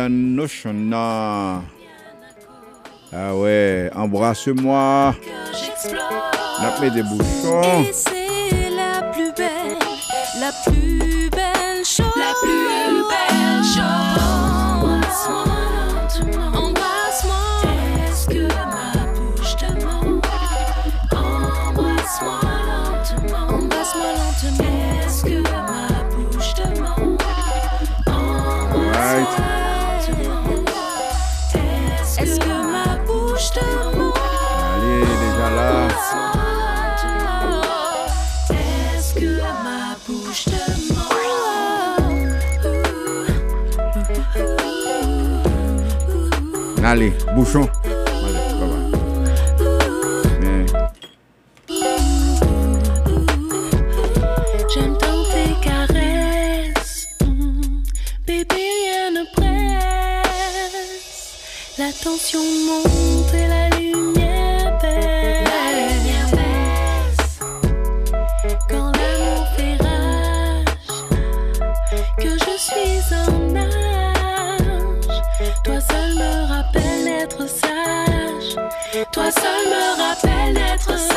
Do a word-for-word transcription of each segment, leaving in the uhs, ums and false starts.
Indian Ocean. Ah ouais, embrasse-moi. La paix des bouchons. Et c'est la plus belle, la plus belle chose. La plus belle chose. Embrasse-moi lentement. Embrasse-moi. Est-ce que ma bouche te ment? Embrasse-moi lentement. Embrasse-moi lentement. Est-ce que ma bouche te ment? Right. Est-ce que ma bouche te ment? Allez, déjà là. Est-ce que ma bouche te ment? Allez, bouchon. Allez, bye bye. Mais... J'aime tant tes caresses, mm. Bébé, rien ne presse. La tension monte et la lumière baisse. La lumière baisse. Quand l'amour fait rage, que je suis en âge. Toi seul me rappelle d'être sage. Toi seul me rappelle d'être sage.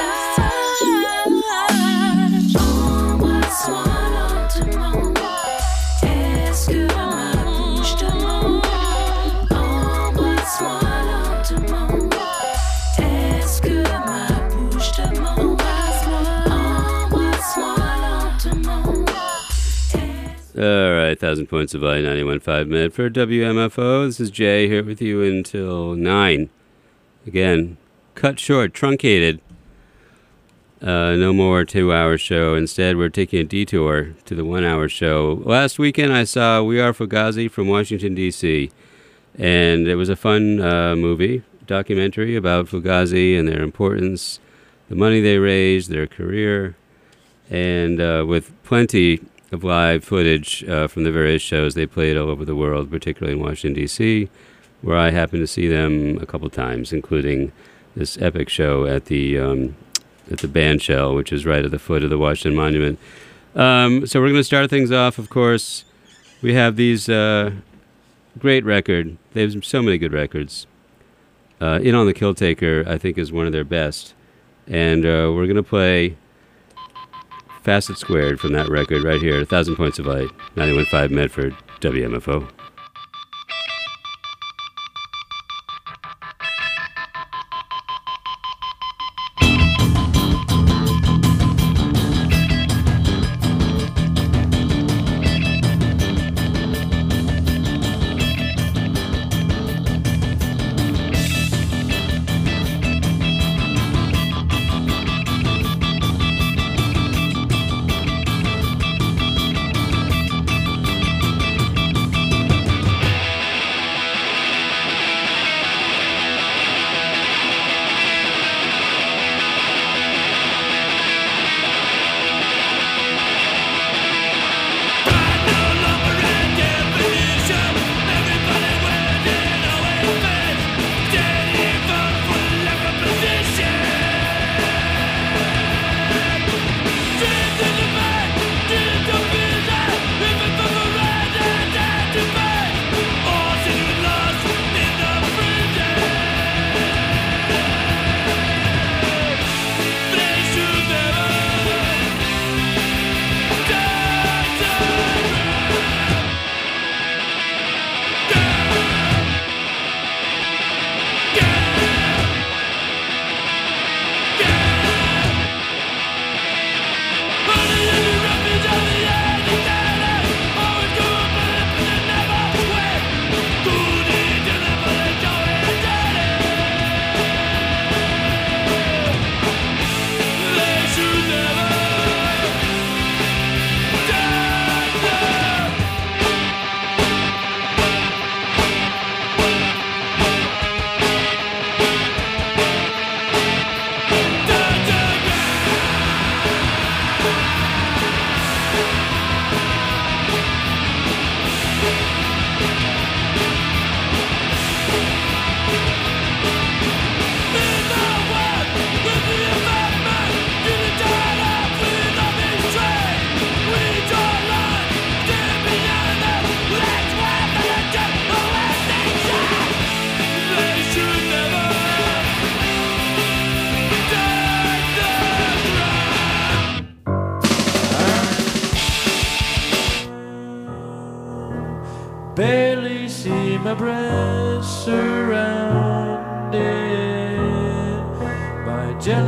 Embrasse-moi lentement. Est-ce que ma bouche te ment? Embrasse-moi lentement. Est-ce que ma bouche te ment? Embrasse-moi, embrasse-moi lentement. All right, Thousand Points of Light, ninety-one point five Medford, W M F O. This is Jay here with you until nine. Again, cut short, truncated. Uh, no more two-hour show. Instead, we're taking a detour to the one-hour show. Last weekend, I saw We Are Fugazi from Washington, D C, and it was a fun uh, movie, documentary about Fugazi and their importance, the money they raised, their career, and uh, with plenty of live footage uh, from the various shows they played all over the world, particularly in Washington, D C, where I happened to see them a couple times, including this epic show at the um, at the Bandshell, which is right at the foot of the Washington Monument. Um, so we're going to start things off, of course. We have these uh, great record. They have so many good records. Uh, In on the Killtaker, I think, is one of their best. And uh, we're going to play Facet Squared from that record right here, A Thousand Points of Light, ninety-one point five Medford, W M F O.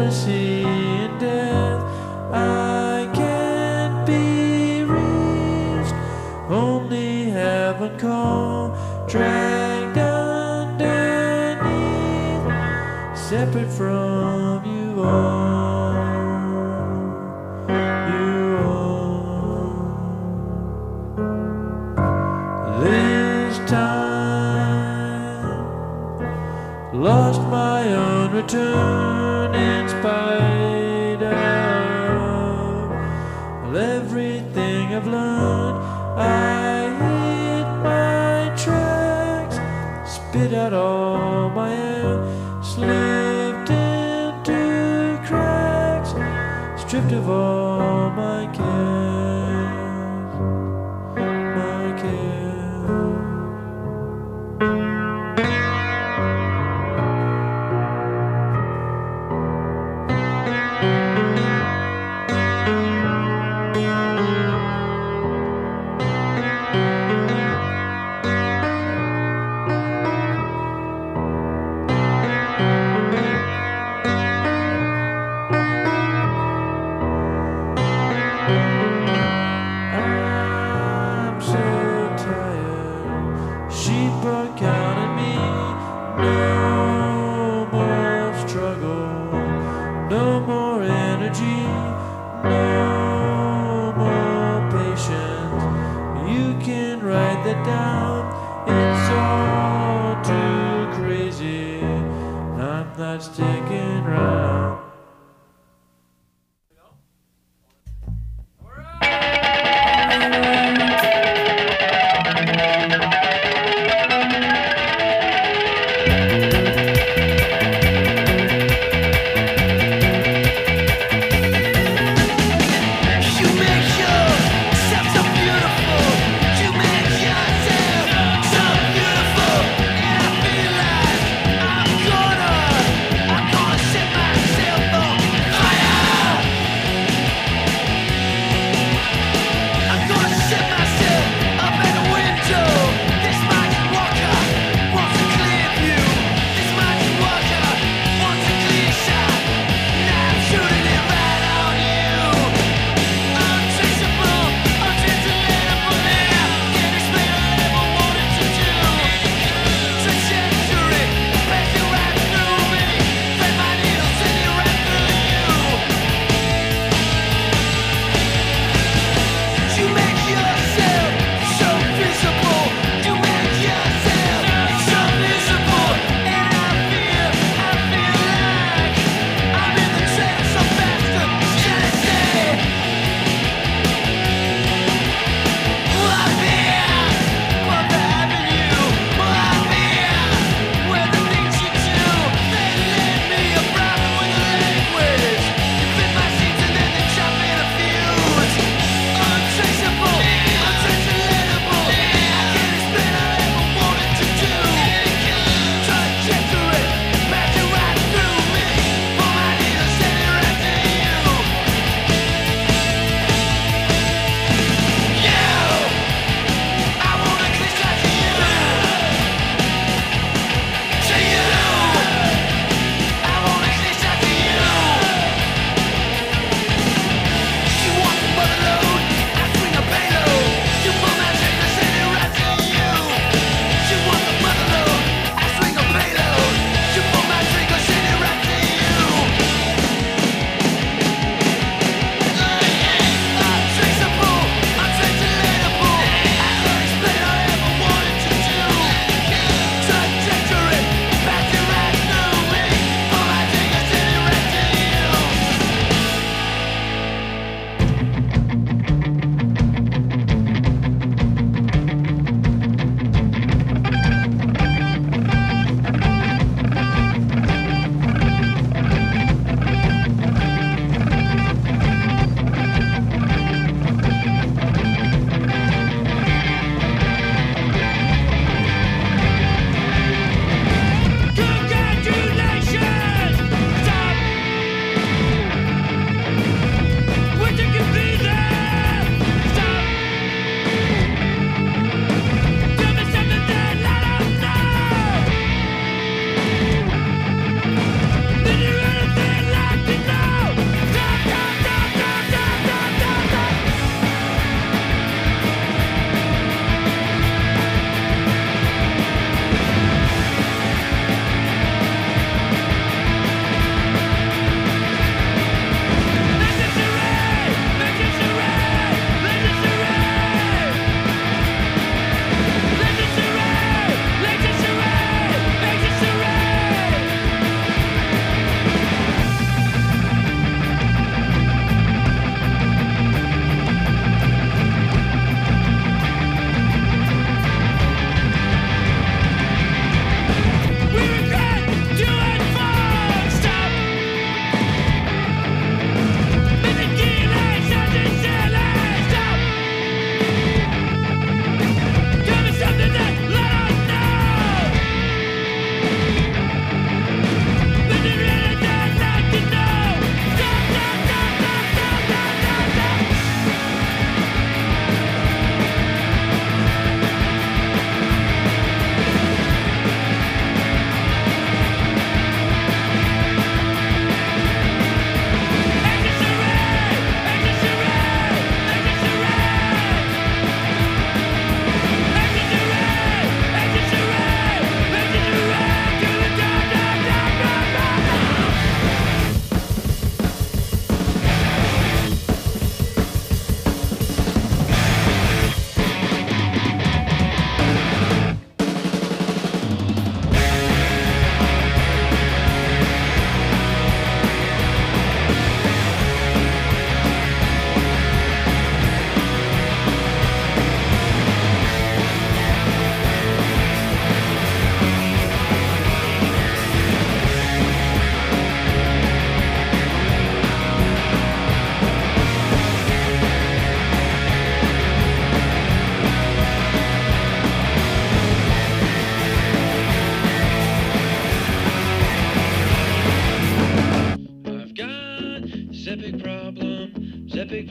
jealousy and death. I can't be reached, only heaven call, dragged underneath, separate from you all, you all. This time, lost my own return in spite of everything I've learned. I hit my tracks, spit out all my air, slipped into cracks, stripped of all my cares, my cares. I'm so tired, sheep are counting me. No more struggle, no more energy, no more patience. You can write that down, it's all too crazy. I'm not sticking around. You make yourself so beautiful. You make yourself so beautiful. And I feel like I'm gonna, I'm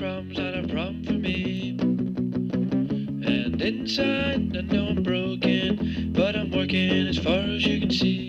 problem's not a problem for me. And inside, I know I'm broken, but I'm working as far as you can see.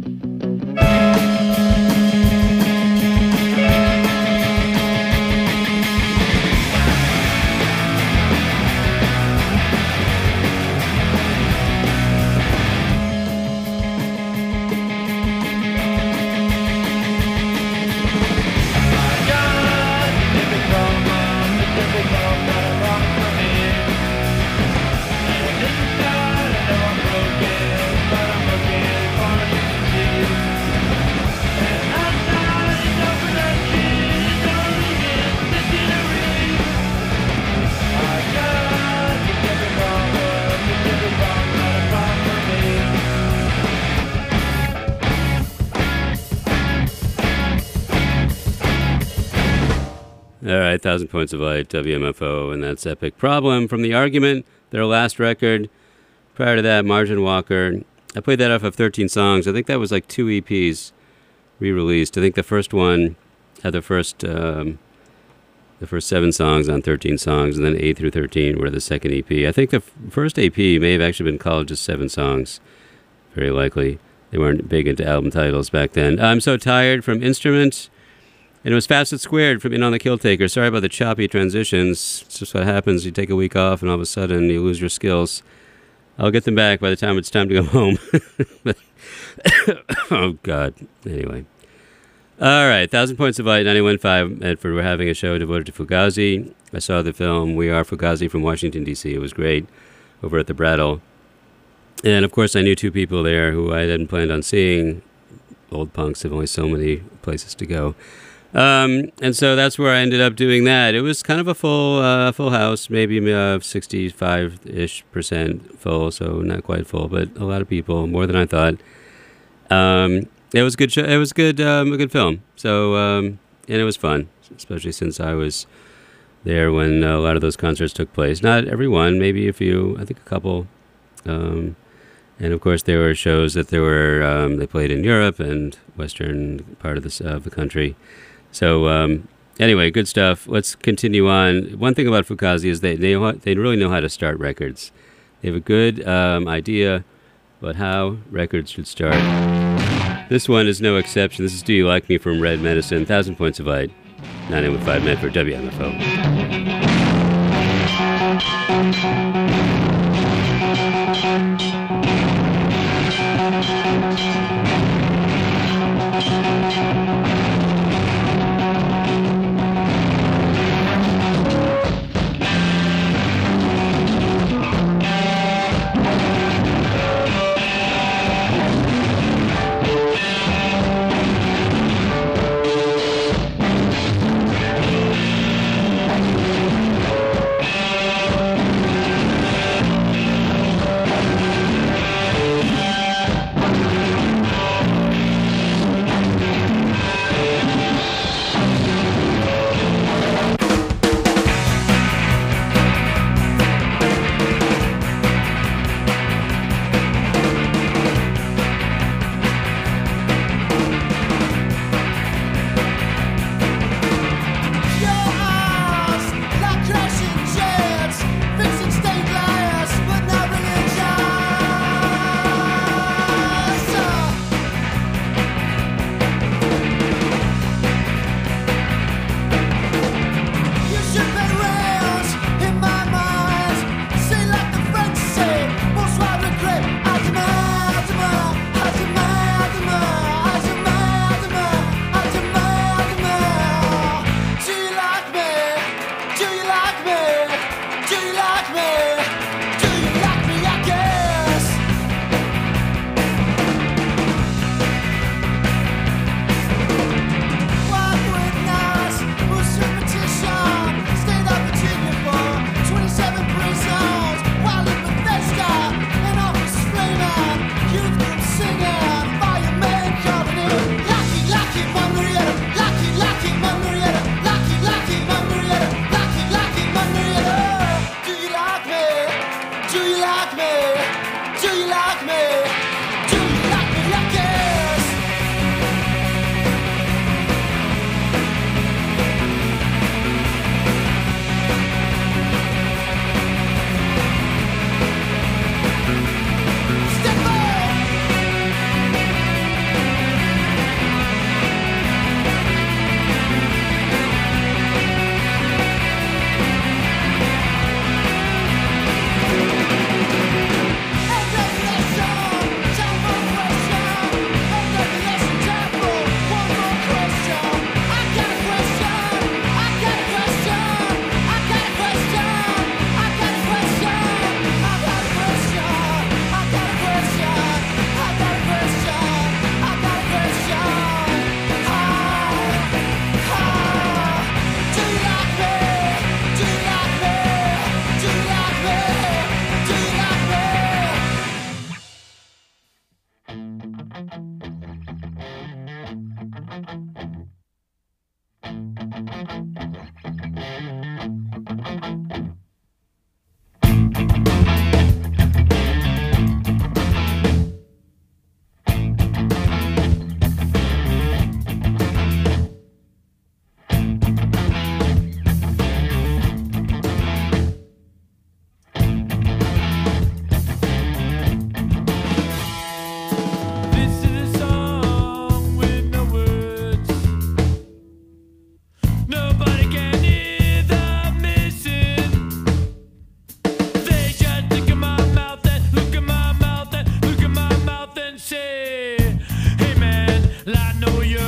All right, Thousand Points of Light, W M F O, and that's Epic Problem from The Argument, their last record. Prior to that, Margin Walker. I played that off of thirteen songs. I think that was like two E Ps re-released. I think the first one had the first um, the first seven songs on thirteen songs, and then eight through thirteen were the second E P. I think the f- first E P may have actually been called just seven songs, very likely. They weren't big into album titles back then. I'm So Tired from Instrument. And it was Facet Squared from In on the Kill Taker. Sorry about the choppy transitions. It's just what happens. You take a week off and all of a sudden you lose your skills. I'll get them back by the time it's time to go home. Oh, God. Anyway. All right. Thousand Points of Light, ninety-one point five Medford. We're having a show devoted to Fugazi. I saw the film We Are Fugazi from Washington, D C It was great over at the Brattle. And, of course, I knew two people there who I hadn't planned on seeing. Old punks have only so many places to go. Um, and so that's where I ended up doing that. It was kind of a full, uh, full house, maybe uh, sixty-five-ish percent full, so not quite full, but a lot of people, more than I thought. Um, it was good. Show, it was good, um, a good film. So, um, and it was fun, especially since I was there when a lot of those concerts took place. Not every one, maybe a few. I think a couple. Um, and of course, there were shows that there were. Um, they played in Europe and western part of the of the country. So um, anyway, good stuff. Let's continue on. One thing about Fugazi is they they they really know how to start records. They have a good um, idea about how records should start. This one is no exception. This is Do You Like Me from Red Medicine. Thousand Points of Light. ninety-one point five Medford, W M F O.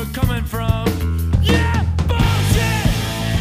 I'm coming from. Yeah, bullshit.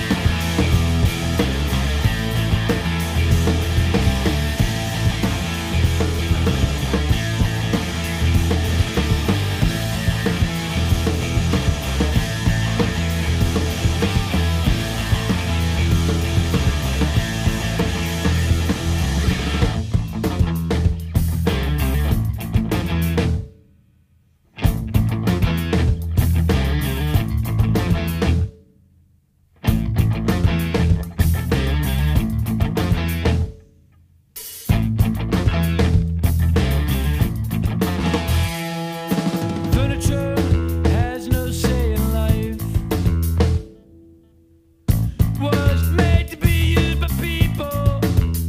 Furniture has no say in life. Was made to be used by people.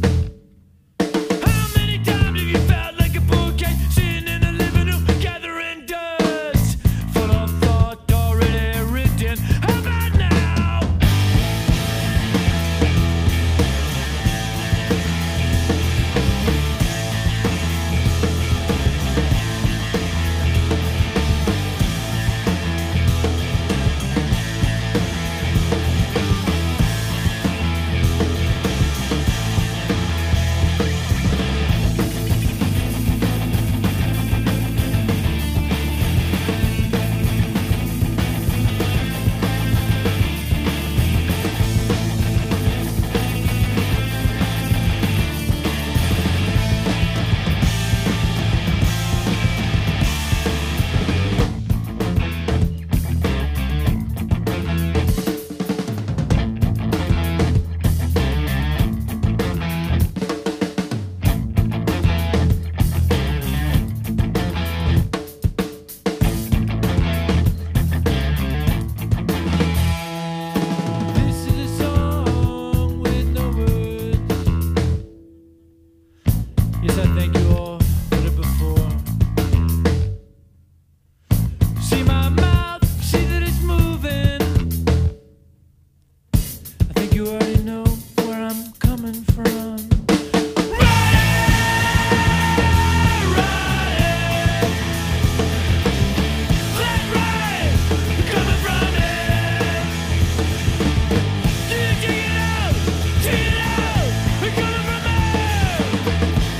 How many times have you felt like a bouquet sitting in the living room gathering dust? Full of thought already written. How about now? This is a song with no words. Yes, I thank you all heard it before. See my mouth, see that it's moving. I think you already know where I'm coming from.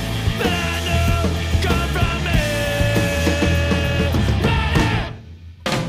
But I know coming from me.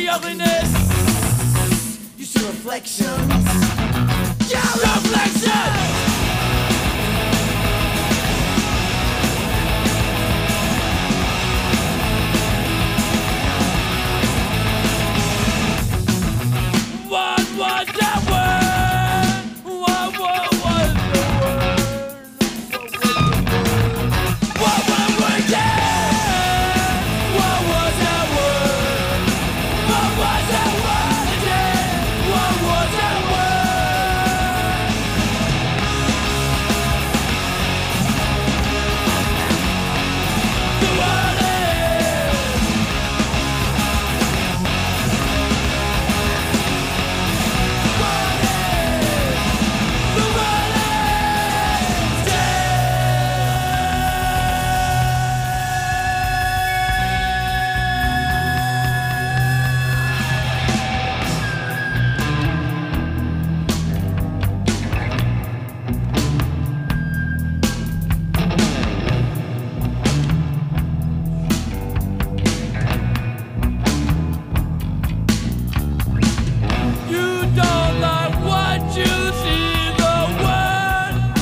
the ugliness. You see reflections. Yeah, reflections. What was that word? What, what was the word? What were we again? What was that word? What was that word again? What was that word? The word is. The word is You don't like what you see, the word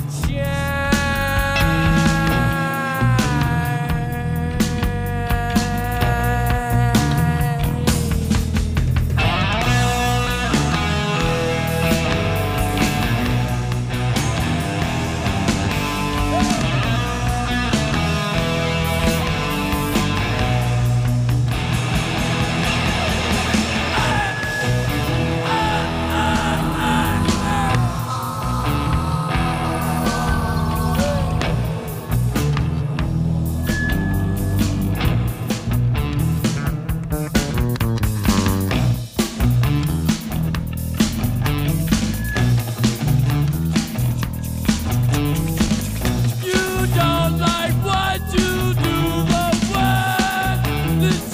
You don't like what you do, the word the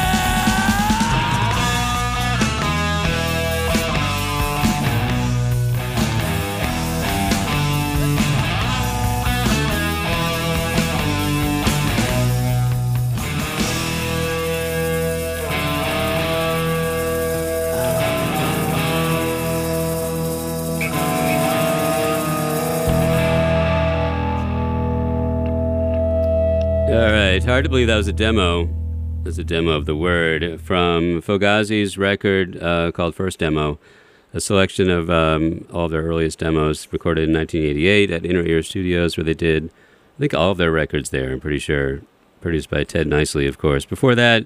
All right, hard to believe that was a demo. That's a demo of the word from Fugazi's record uh, called First Demo, a selection of um, all their earliest demos recorded in nineteen eighty-eight at Inner Ear Studios, where they did, I think, all of their records there, I'm pretty sure, produced by Ted Nicely, of course. Before that,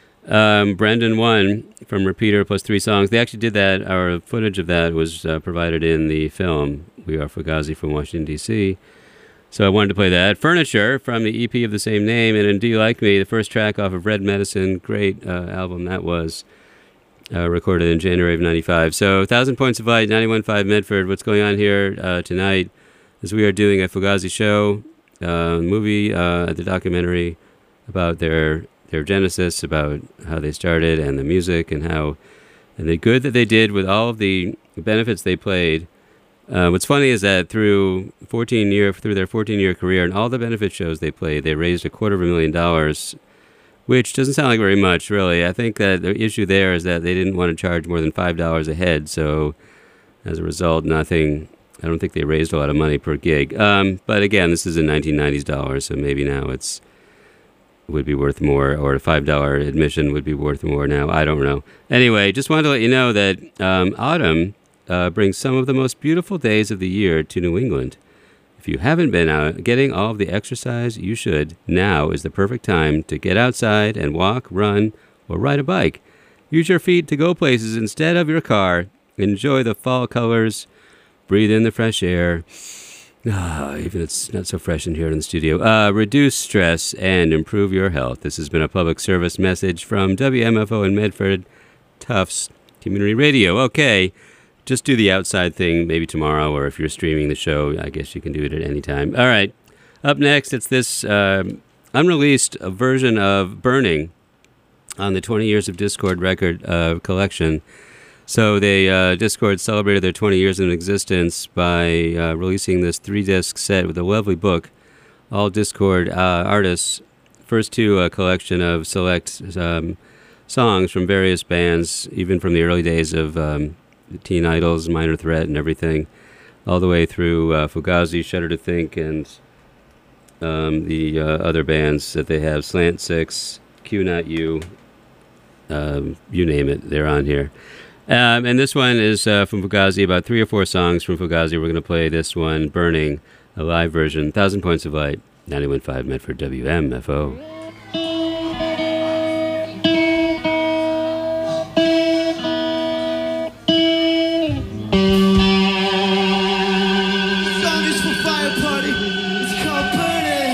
um, Brendan One from Repeater plus three songs. They actually did that. Our footage of that was uh, provided in the film We Are Fugazi from Washington, D C, so I wanted to play that. Furniture from the E P of the same name, and in Do You Like Me, the first track off of Red Medicine. Great uh, album that was, uh, recorded in January of ninety-five. So, one thousand Points of Light, ninety-one point five Medford. What's going on here uh, tonight is we are doing a Fugazi show, uh, movie, uh, the documentary about their their genesis, about how they started and the music and how, and the good that they did with all of the benefits they played. Uh, what's funny is that through fourteen year through their fourteen year career and all the benefit shows they played, they raised a quarter of a million dollars, which doesn't sound like very much, really. I think that the issue there is that they didn't want to charge more than five dollars a head, so as a result, nothing. I don't think they raised a lot of money per gig. Um, but again, this is in nineteen nineties dollars, so maybe now it's would be worth more, or a five dollar admission would be worth more now. I don't know. Anyway, just wanted to let you know that um, autumn uh, brings some of the most beautiful days of the year to New England. If you haven't been out getting all of the exercise you should, now is the perfect time to get outside and walk, run, or ride a bike. Use your feet to go places instead of your car. Enjoy the fall colors. Breathe in the fresh air. Ah, even it's not so fresh in here in the studio. Uh, reduce stress and improve your health. This has been a public service message from W M F O in Medford, Tufts Community Radio. Okay, just do the outside thing maybe tomorrow, or if you're streaming the show, I guess you can do it at any time. All right, up next, it's this uh, unreleased version of Burning on the twenty Years of Discord record uh, collection. So they uh, Discord celebrated their twenty years in existence by uh, releasing this three-disc set with a lovely book, all Discord uh, artists. First to a collection of select um, songs from various bands, even from the early days of um, the Teen Idols, Minor Threat, and everything, all the way through uh, Fugazi, Shudder to Think, and um, the uh, other bands that they have, Slant Six, Q Not You, um, you name it, they're on here. Um, and this one is uh, from Fugazi, about three or four songs from Fugazi. We're going to play this one, Burning, a live version, Thousand Points of Light, ninety-one point five Medford W M F O. Song is for Fire Party. It's called Burning.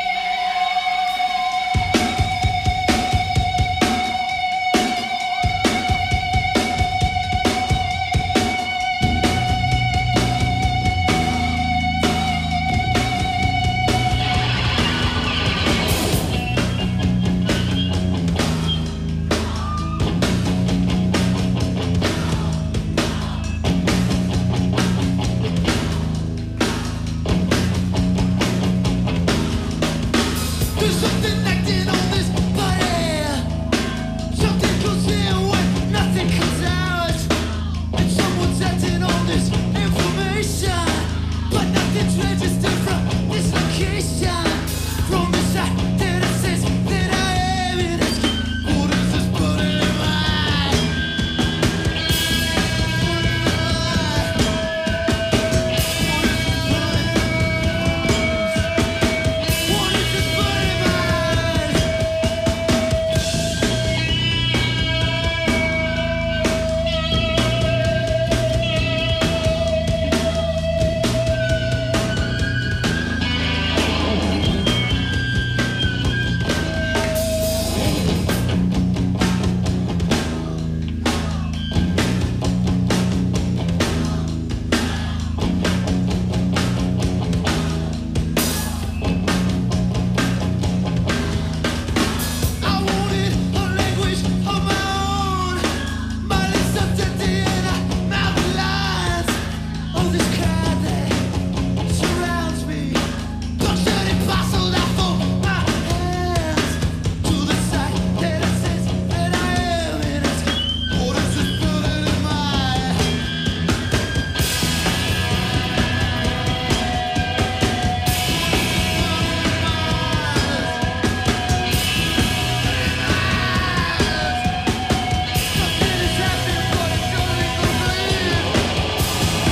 There's something acting on this body. Something goes in when nothing comes out. And someone's acting on this information. But nothing's registered from this location. From the side that it says that I am in it. What is this burning in mine? What is this burning in mine? I wanted a language of my own. My lips up to the end of mouth lines. Oh, this crowd that surrounds me. Punctured and parceled out for my hands. To the side that it says that I am in it. What is this burning in mine? Something is happening, but it's gonna be complete.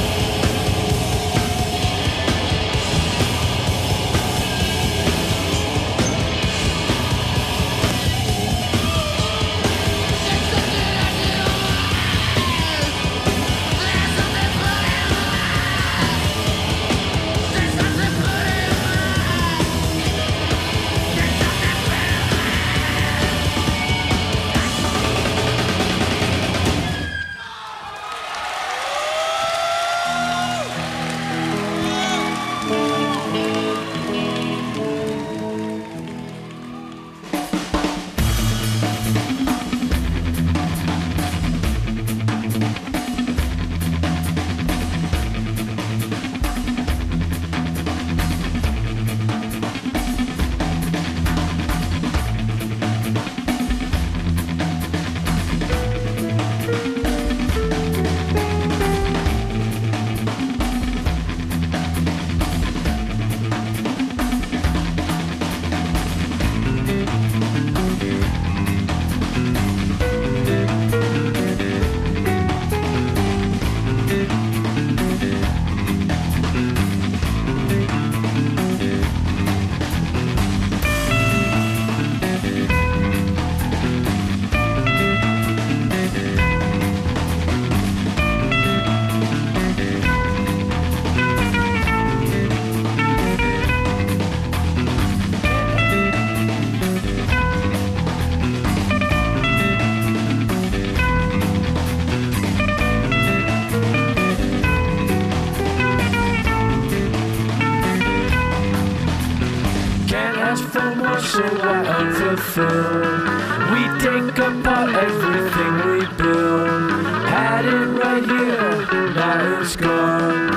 Can't ask for more, so I unfulfilled. We take apart everything we build. Had it right here, now it's gone.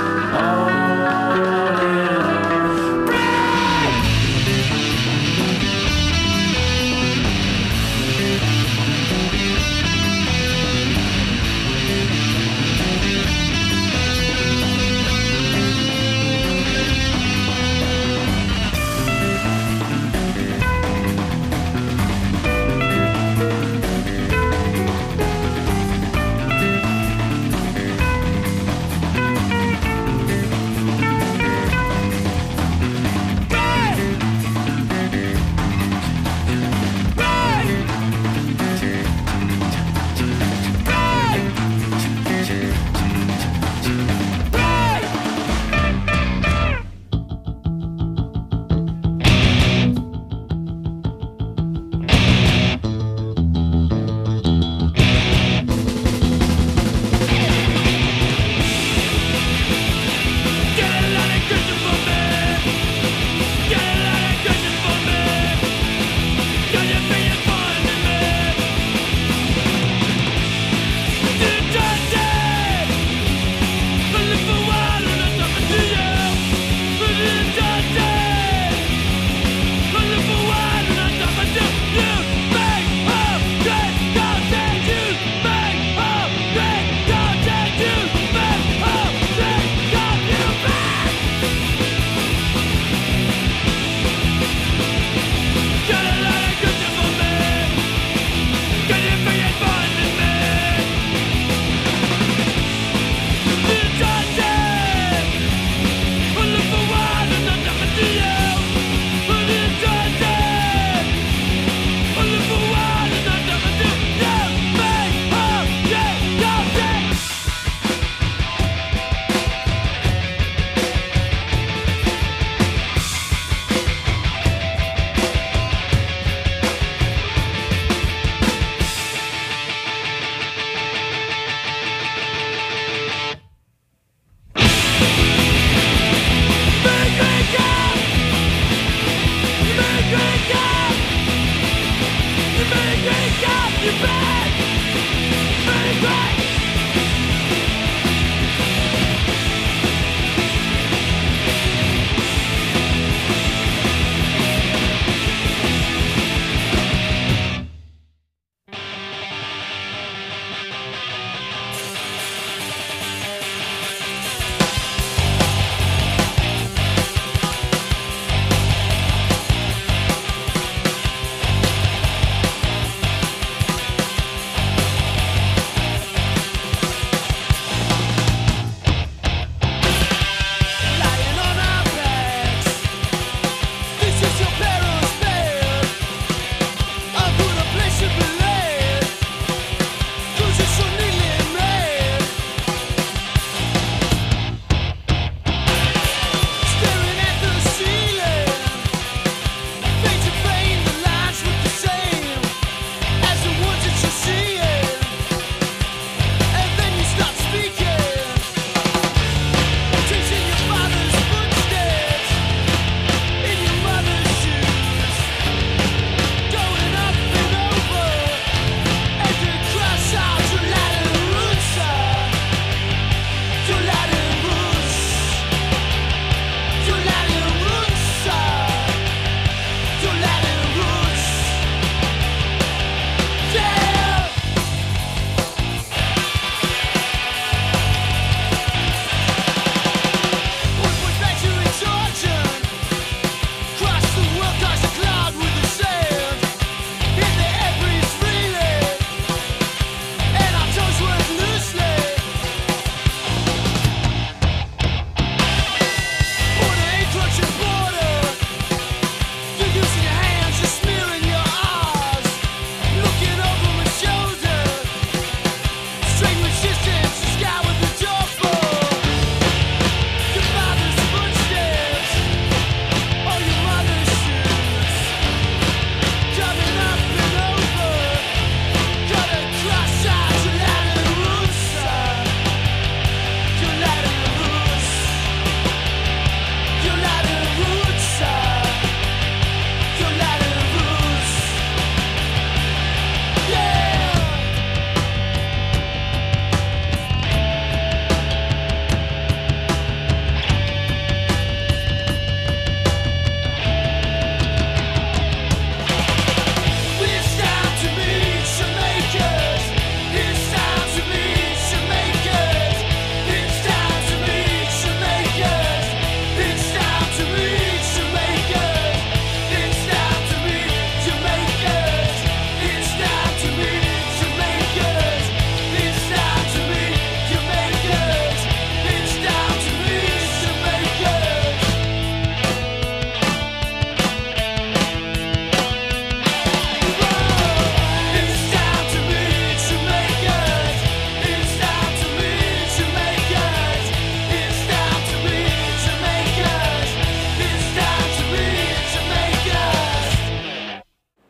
On and on. Break!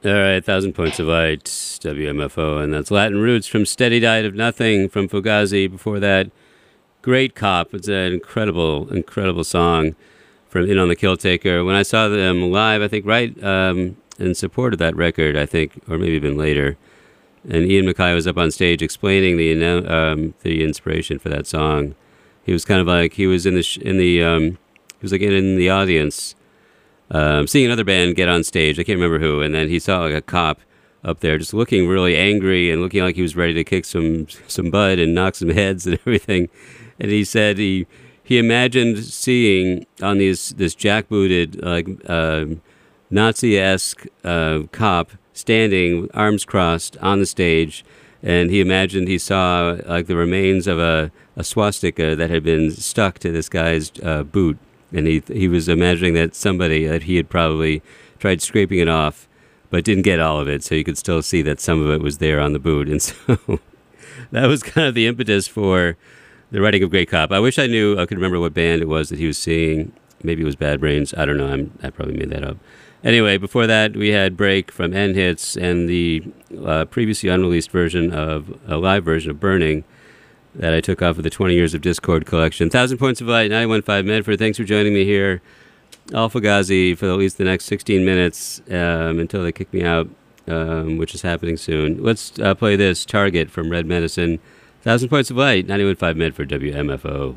All right, Thousand Points of Light, W M F O, and that's Latin Roots from Steady Diet of Nothing from Fugazi. Before that, Great Cop. It's an incredible, incredible song from In on the Kill Taker. When I saw them live, I think right um, in support of that record, I think, or maybe even later, and Ian MacKaye was up on stage explaining the um, the inspiration for that song. He was kind of like, he was in the, sh- in the um, he was like in the audience, Um, seeing another band get on stage, I can't remember who, and then he saw like a cop up there just looking really angry and looking like he was ready to kick some some butt and knock some heads and everything. And he said he he imagined seeing on these this jackbooted like uh, Nazi-esque uh, cop standing arms crossed on the stage, and he imagined he saw like the remains of a, a swastika that had been stuck to this guy's uh, boot. And he he was imagining that somebody, that he had probably tried scraping it off, but didn't get all of it, so you could still see that some of it was there on the boot. And so that was kind of the impetus for the writing of Great Cop. I wish I knew, I could remember what band it was that he was seeing. Maybe it was Bad Brains. I don't know. I'm, I probably made that up. Anyway, before that, we had Break from N-Hits and the uh, previously unreleased version of, a live version of Burning, that I took off of the twenty Years of Discord collection. Thousand Points of Light, ninety-one point five Medford. Thanks for joining me here. Alpha Ghazi for at least the next sixteen minutes um, until they kick me out, um, which is happening soon. Let's uh, play this, Target from Red Medicine. Thousand Points of Light, ninety-one point five Medford, W M F O.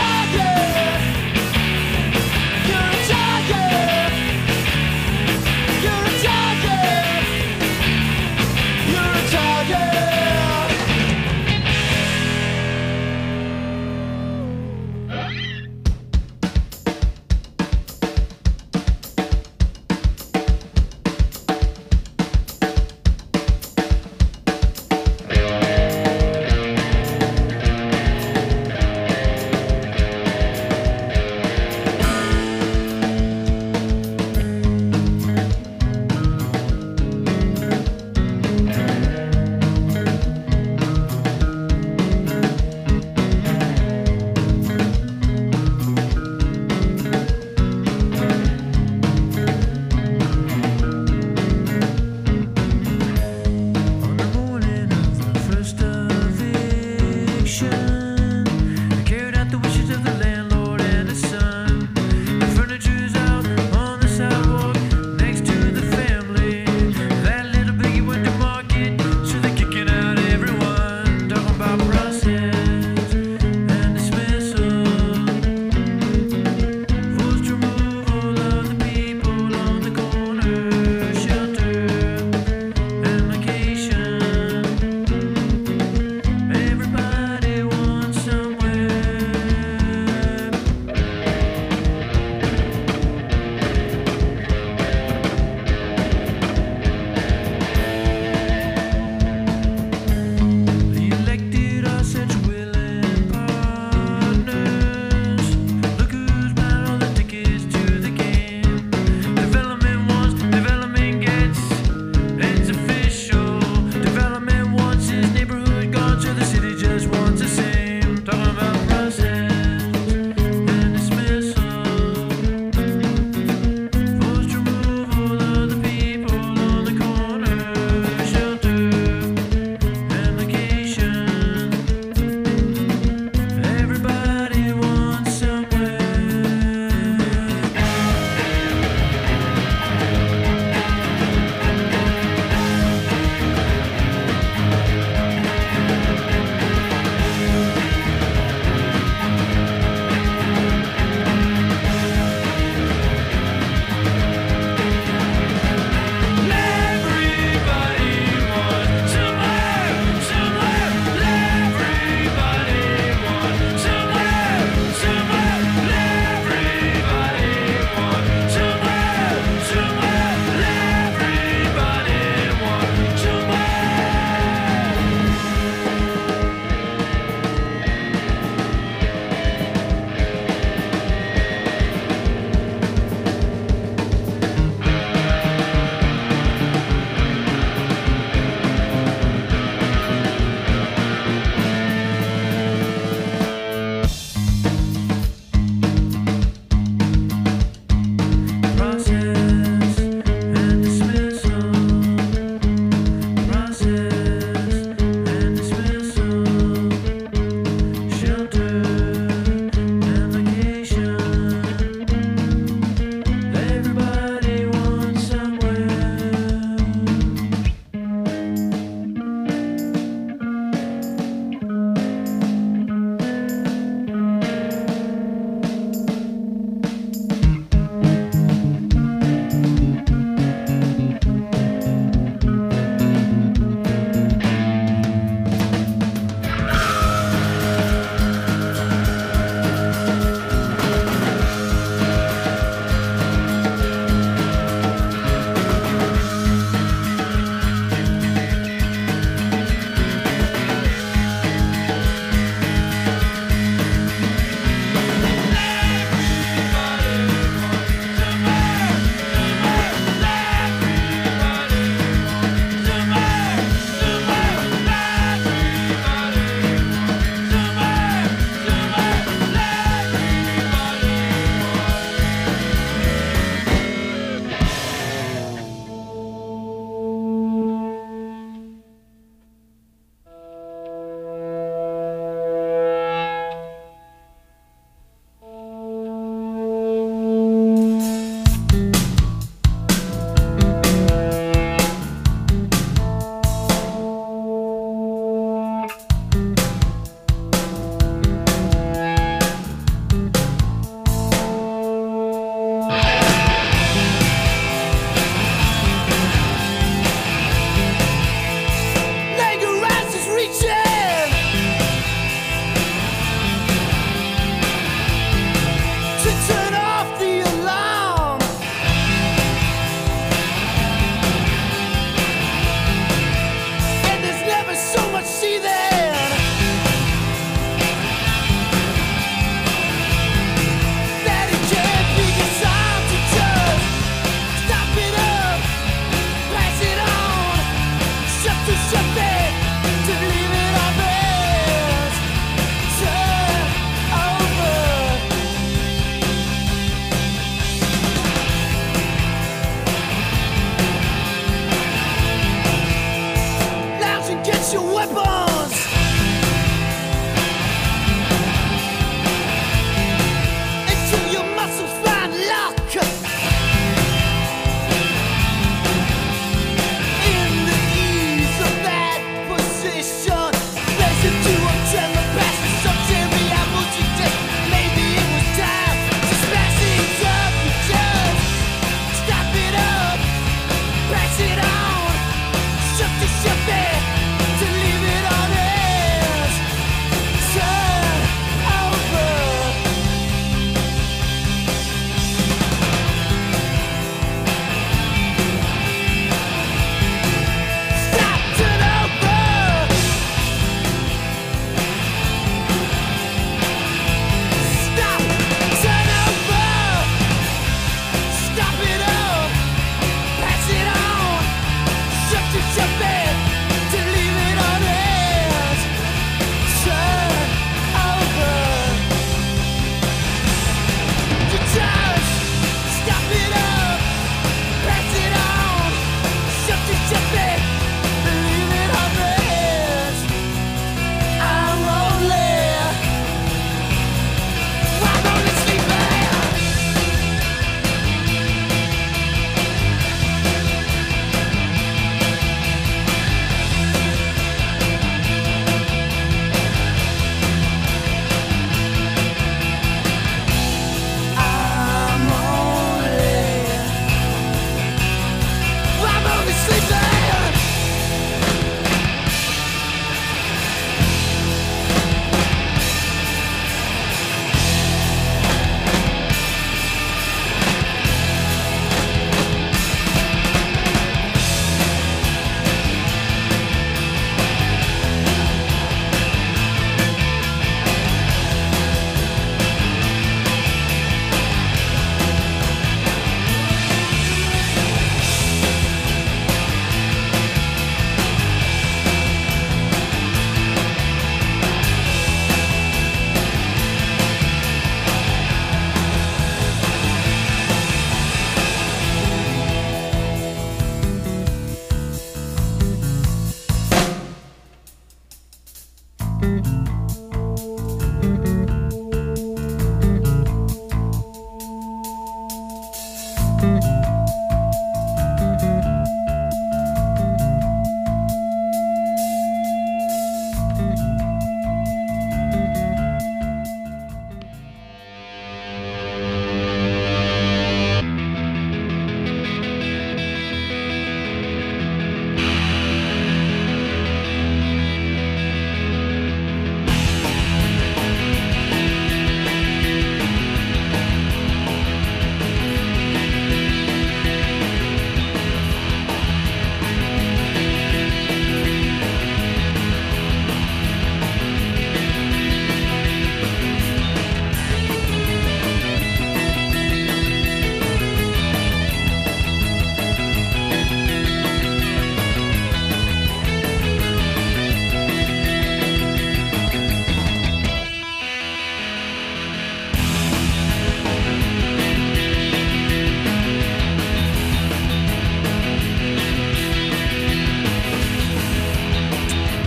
You're a target.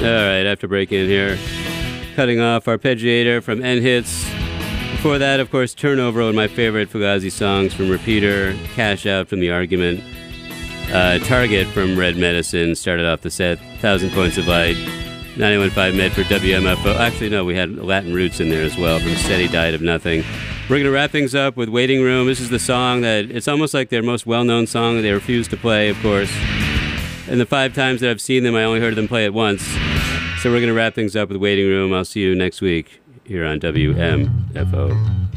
right, after breaking in here, cutting off Arpeggiator from N-Hits. Before that, of course, Turnover, one of my favorite Fugazi songs from Repeater, Cash Out from The Argument, uh, Target from Red Medicine started off the set, Thousand Points of Light, ninety-one point five Med for W M F O. Actually, no, we had Latin Roots in there as well from Steady Diet of Nothing. We're going to wrap things up with Waiting Room. This is the song that, it's almost like their most well-known song that they refuse to play, of course. And the five times that I've seen them, I only heard them play it once. So we're going to wrap things up with Waiting Room. I'll see you next week here on W M F O.